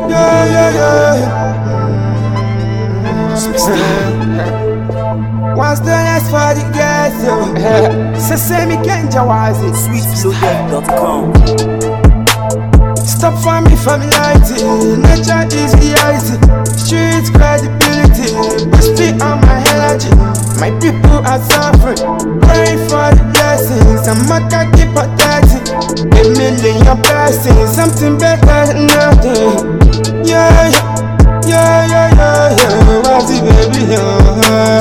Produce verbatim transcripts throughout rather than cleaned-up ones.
Yeah, yeah, yeah. What's the next for the girls, yo? Sesame Kenja was it? sweet loaded dot com. Stop for me familiarity. Nature is reality. Street credibility. Boosting on my energy. My people are suffering. Praying for the blessings. I'm a cocky protecting. A million blessings. Something better than nothing. Yeah, yeah, yeah, yeah, yeah. What's it, baby? Yeah,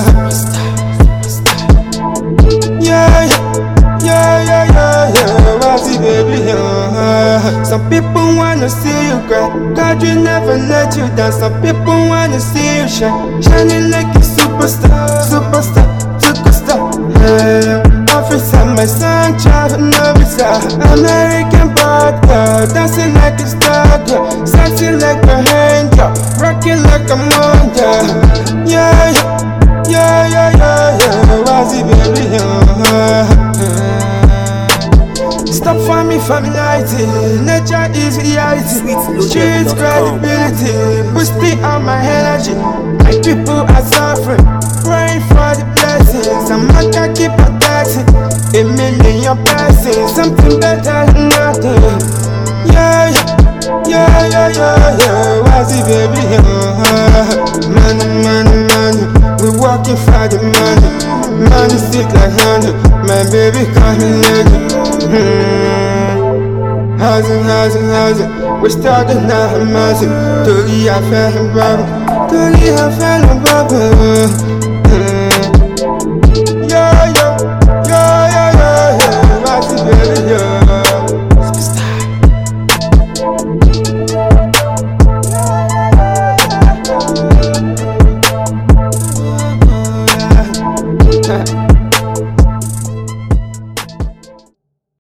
yeah, yeah, yeah, yeah, yeah. What's it, baby? Yeah. Some people wanna see you cry. God will never let you down. Some people wanna see you shine. Shining like a superstar, superstar, superstar. Hey, officer, my son, child, no visa. American bad girl, dancing like a star girl, sexy like a angel, rocking like a monster. Yeah, yeah, yeah, yeah, yeah. What's it, baby? Yeah. Stop for me familiarity. Nature is reality. Street credibility. Boosting on my energy. My people are suffering. Praying for the blessings. I'm not gonna keep protecting. A million blessings. Something better than nothing. Yeah, yeah, yeah, yeah, yeah. What's it, baby? Yeah. Money, money, money. We working for the money. Money stick like honey. My baby call me lady. Hmm. Housing, housing, housing. We're starting now, housing. Tori, I fell in bubble. Tori, I fell in bubble. Yeah, yeah, yeah, yeah, yeah, yeah. What's it, baby? Yeah. Superstar.